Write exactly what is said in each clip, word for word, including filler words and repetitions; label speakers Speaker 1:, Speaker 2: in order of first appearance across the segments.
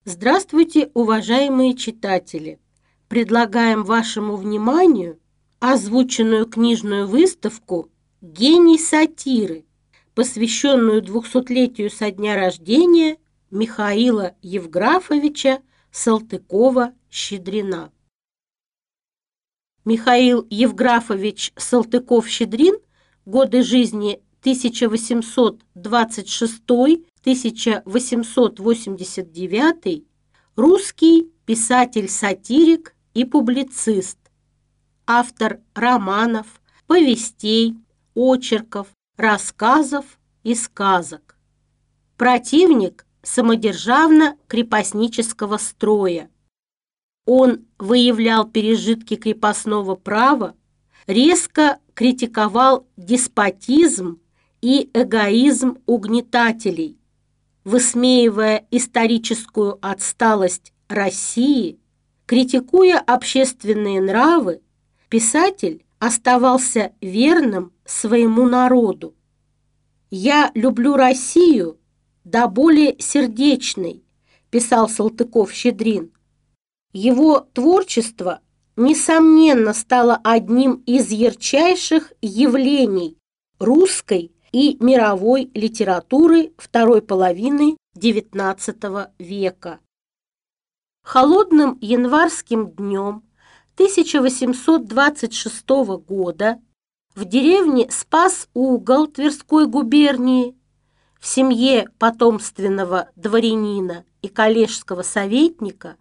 Speaker 1: Здравствуйте, уважаемые читатели! Предлагаем вашему вниманию озвученную книжную выставку «Гений сатиры», посвященную двухсотлетию со дня рождения Михаила Евграфовича Салтыкова-Щедрина. Михаил Евграфович Салтыков-Щедрин, годы жизни тысяча восемьсот двадцать шестой — тысяча восемьсот восемьдесят девятый, русский писатель-сатирик и публицист, автор романов, повестей, очерков, рассказов и сказок. Противник самодержавно-крепостнического строя. Он выявлял пережитки крепостного права, резко критиковал деспотизм и эгоизм угнетателей, высмеивая историческую отсталость России, критикуя общественные нравы, писатель оставался верным своему народу. «Я люблю Россию до боли сердечной», писал Салтыков-Щедрин. Его творчество, несомненно, стало одним из ярчайших явлений русской и мировой литературы второй половины девятнадцатого века. Холодным январским днем тысяча восемьсот двадцать шестого года в деревне Спас-Угол Тверской губернии в семье потомственного дворянина и коллежского советника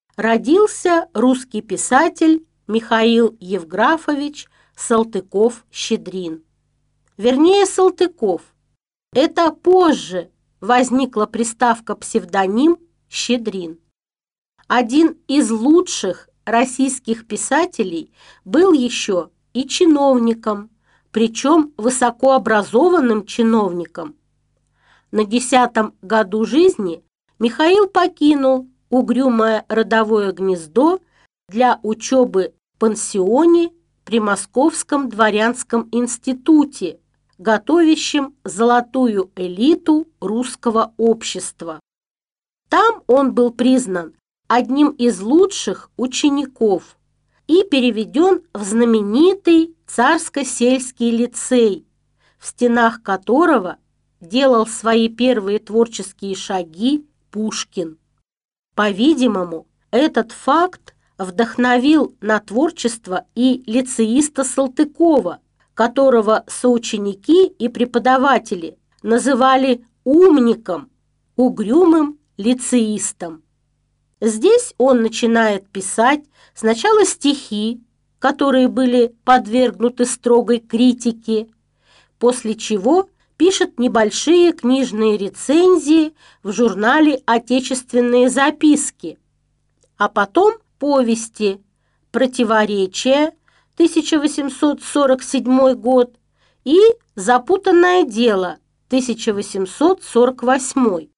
Speaker 1: родился русский писатель Михаил Евграфович Салтыков-Щедрин. Вернее, Салтыков. Это позже возникла приставка-псевдоним Щедрин. Один из лучших российских писателей был еще и чиновником, причем высокообразованным чиновником. На десятом году жизни Михаил покинул угрюмое родовое гнездо для учебы в пансионе при Московском дворянском институте, готовящем золотую элиту русского общества. Там он был признан одним из лучших учеников и переведен в знаменитый Царско-сельский лицей, в стенах которого делал свои первые творческие шаги Пушкин. По-видимому, этот факт вдохновил на творчество и лицеиста Салтыкова, которого соученики и преподаватели называли умником, угрюмым лицеистом. Здесь он начинает писать сначала стихи, которые были подвергнуты строгой критике, после чего пишет небольшие книжные рецензии в журнале «Отечественные записки», а потом повести «Противоречия» тысяча восемьсот сорок седьмой год и «Запутанное дело» тысяча восемьсот сорок восьмой.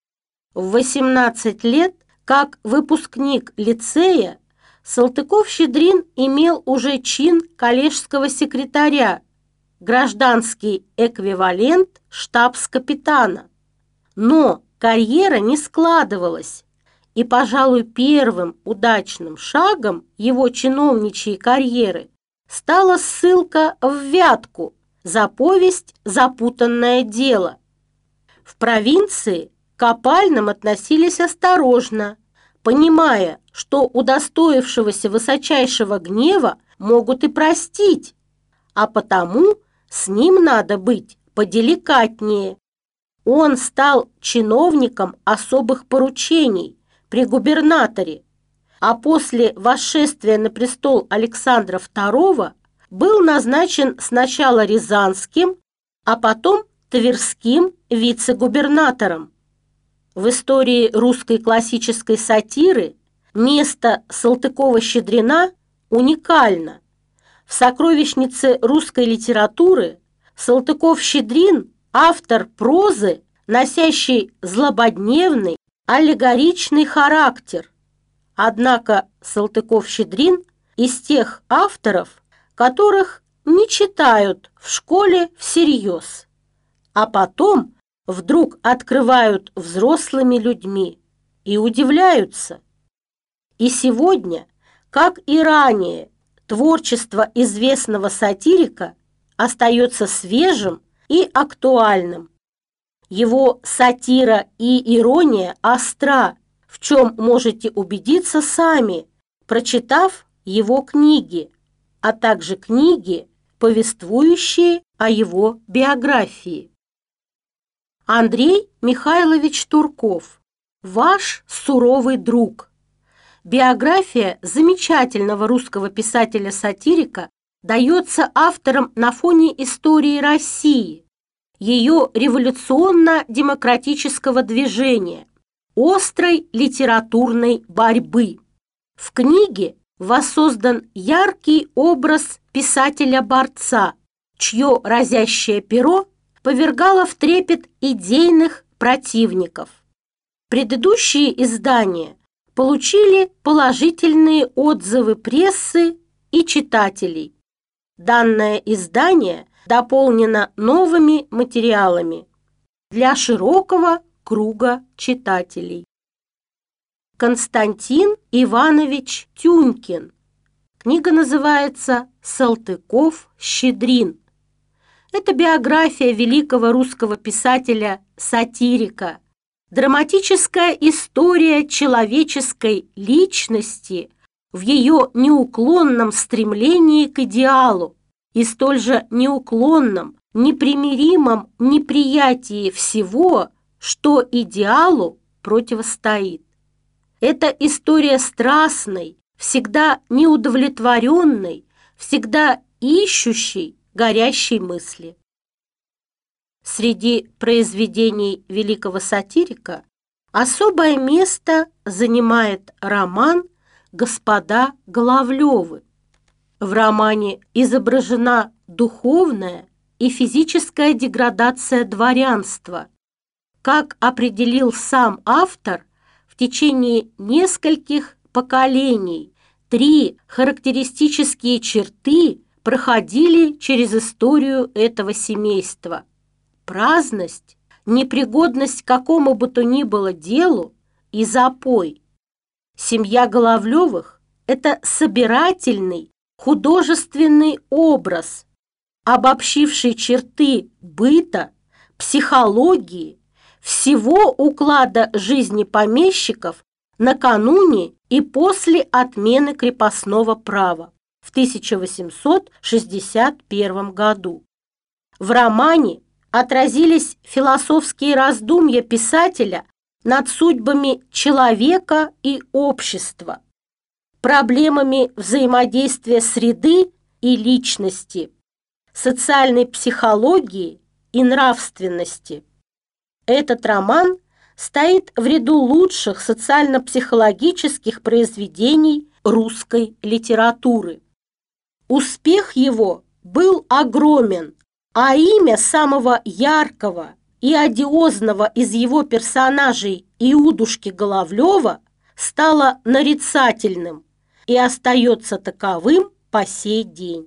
Speaker 1: В восемнадцать лет, как выпускник лицея, Салтыков-Щедрин имел уже чин коллежского секретаря, гражданский эквивалент штабс-капитана. Но карьера не складывалась, и, пожалуй, первым удачным шагом его чиновничьей карьеры стала ссылка в Вятку за повесть «Запутанное дело». В провинции к опальным относились осторожно, понимая, что удостоившегося высочайшего гнева могут и простить, а потому с ним надо быть поделикатнее. Он стал чиновником особых поручений при губернаторе, а после восшествия на престол Александра второго был назначен сначала рязанским, а потом тверским вице-губернатором. В истории русской классической сатиры место Салтыкова-Щедрина уникально. В сокровищнице русской литературы Салтыков-Щедрин – автор прозы, носящий злободневный, аллегоричный характер. Однако Салтыков-Щедрин из тех авторов, которых не читают в школе всерьез, а потом вдруг открывают взрослыми людьми. и удивляются. И сегодня, как и ранее, творчество известного сатирика остается свежим и актуальным. Его сатира и ирония остра, в чем можете убедиться сами, прочитав его книги, а также книги, повествующие о его биографии. Андрей Михайлович Турков. Ваш суровый друг. Биография замечательного русского писателя-сатирика дается автором на фоне истории России, ее революционно-демократического движения, острой литературной борьбы. В книге воссоздан яркий образ писателя-борца, чье разящее перо повергало в трепет идейных противников. Предыдущие издания получили положительные отзывы прессы и читателей. Данное издание дополнено новыми материалами для широкого круга читателей. Константин Иванович Тюнькин. Книга называется «Салтыков-Щедрин». Это биография великого русского писателя-сатирика, драматическая история человеческой личности в ее неуклонном стремлении к идеалу и столь же неуклонном, непримиримом неприятии всего, что идеалу противостоит. Это история страстной, всегда неудовлетворенной, всегда ищущей, горящей мысли. Среди произведений великого сатирика особое место занимает роман «Господа Головлёвы». В романе изображена духовная и физическая деградация дворянства. Как определил сам автор, в течение нескольких поколений три характеристические черты проходили через историю этого семейства: праздность, непригодность к какому бы то ни было делу и запой. Семья Головлёвых – это собирательный, художественный образ, обобщивший черты быта, психологии, всего уклада жизни помещиков накануне и после отмены крепостного права в тысяча восемьсот шестьдесят первом году. В романе отразились философские раздумья писателя над судьбами человека и общества, проблемами взаимодействия среды и личности, социальной психологии и нравственности. Этот роман стоит в ряду лучших социально-психологических произведений русской литературы. Успех его был огромен, а имя самого яркого и одиозного из его персонажей Иудушки Головлёва стало нарицательным и остается таковым по сей день.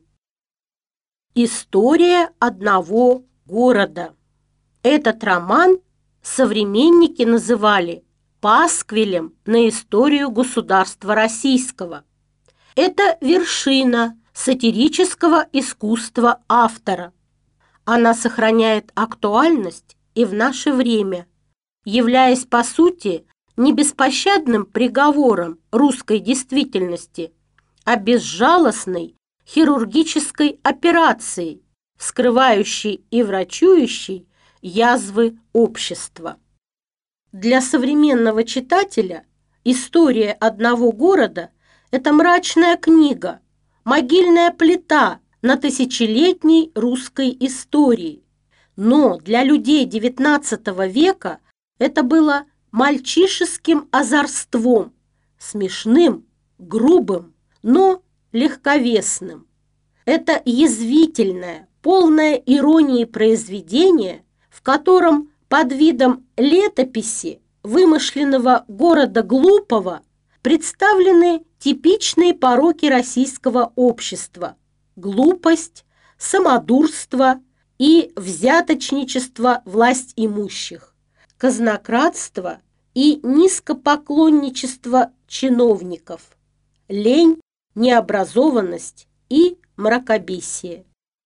Speaker 1: История одного города. Этот роман современники называли пасквилем на историю государства российского. Это вершина сатирического искусства автора. Она сохраняет актуальность и в наше время, являясь по сути не беспощадным приговором русской действительности, а безжалостной хирургической операцией, вскрывающей и врачующей язвы общества. Для современного читателя история одного города – это мрачная книга, могильная плита на тысячелетней русской истории. Но для людей девятнадцатого века это было мальчишеским озорством, смешным, грубым, но легковесным. Это язвительное, полное иронии произведение, в котором под видом летописи вымышленного города глупого представлены типичные пороки российского общества: глупость, самодурство и взяточничество власть имущих, казнократство и низкопоклонничество чиновников, лень, необразованность и мракобесие.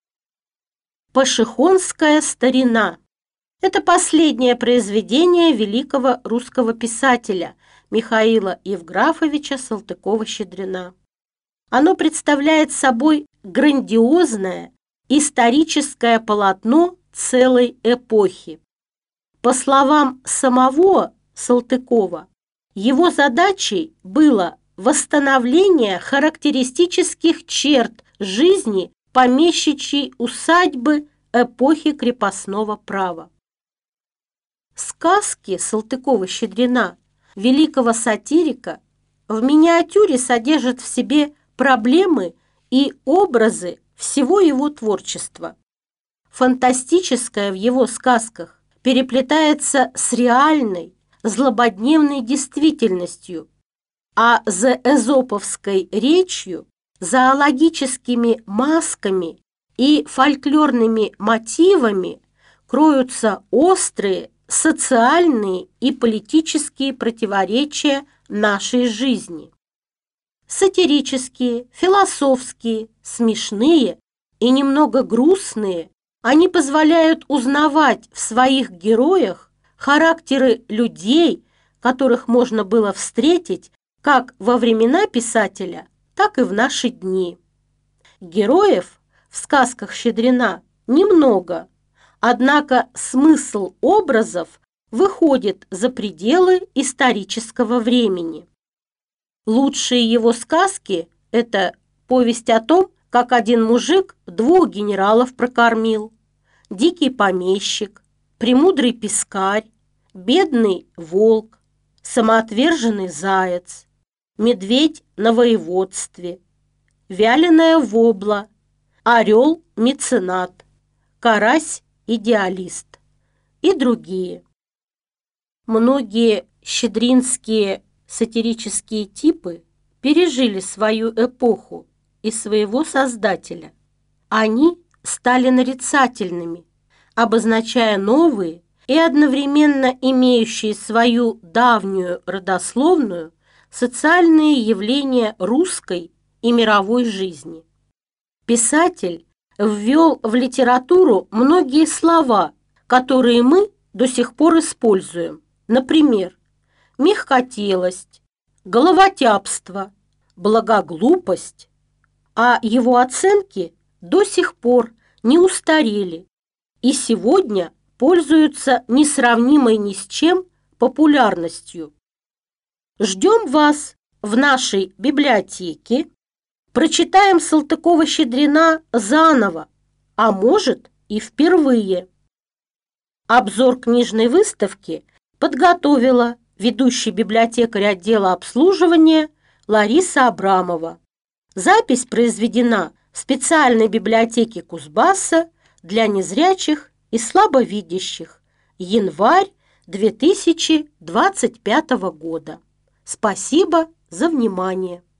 Speaker 1: Пашихонская старина – это последнее произведение великого русского писателя Михаила Евграфовича Салтыкова-Щедрина. Оно представляет собой грандиозное историческое полотно целой эпохи. По словам самого Салтыкова, его задачей было восстановление характеристических черт жизни помещичьей усадьбы эпохи крепостного права. Сказки Салтыкова-Щедрина, великого сатирика, в миниатюре содержат в себе проблемы и образы всего его творчества. Фантастическое в его сказках переплетается с реальной, злободневной действительностью, а за эзоповской речью, зоологическими масками и фольклорными мотивами кроются острые социальные и политические противоречия нашей жизни. Сатирические, философские, смешные и немного грустные, они позволяют узнавать в своих героях характеры людей, которых можно было встретить как во времена писателя, так и в наши дни. Героев в сказках Щедрина немного, однако смысл образов выходит за пределы исторического времени. Лучшие его сказки – это повесть о том, как один мужик двух генералов прокормил, дикий помещик, премудрый пескарь, бедный волк, самоотверженный заяц, медведь на воеводстве, вяленая вобла, орел-меценат, карась-идеалист и другие. Многие щедринские сатирические типы пережили свою эпоху и своего создателя. Они стали нарицательными, обозначая новые и одновременно имеющие свою давнюю родословную социальные явления русской и мировой жизни. Писатель ввел в литературу многие слова, которые мы до сих пор используем. Например, мягкотелость, головотяпство, благоглупость, а его оценки до сих пор не устарели и сегодня пользуются несравнимой ни с чем популярностью. Ждем вас в нашей библиотеке, прочитаем Салтыкова-Щедрина заново, а может и впервые. Обзор книжной выставки подготовила ведущий библиотекарь отдела обслуживания Лариса Абрамова. Запись произведена в специальной библиотеке Кузбасса для незрячих и слабовидящих. Январь две тысячи двадцать пятого года. Спасибо за внимание.